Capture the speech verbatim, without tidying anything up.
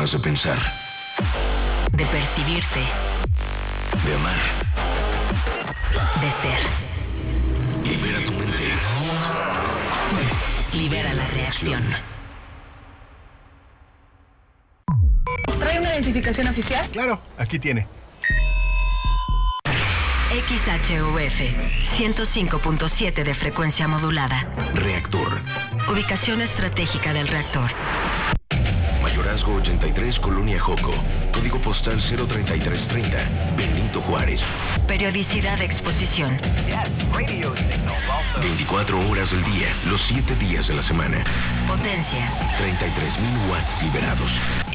formas de pensar, de percibirte, de amar, de ser. Libera tu mente. Libera la reacción. ¿Trae una identificación oficial? Claro, aquí tiene. X H U F ciento cinco punto siete de frecuencia modulada. Reactor. Ubicación estratégica del reactor. Mayorazgo ochenta y tres, Colonia Joco. Código postal cero treinta y tres treinta, Benito Juárez. Periodicidad de exposición. veinticuatro horas del día, los siete días de la semana. Potencia. treinta y tres mil watts liberados.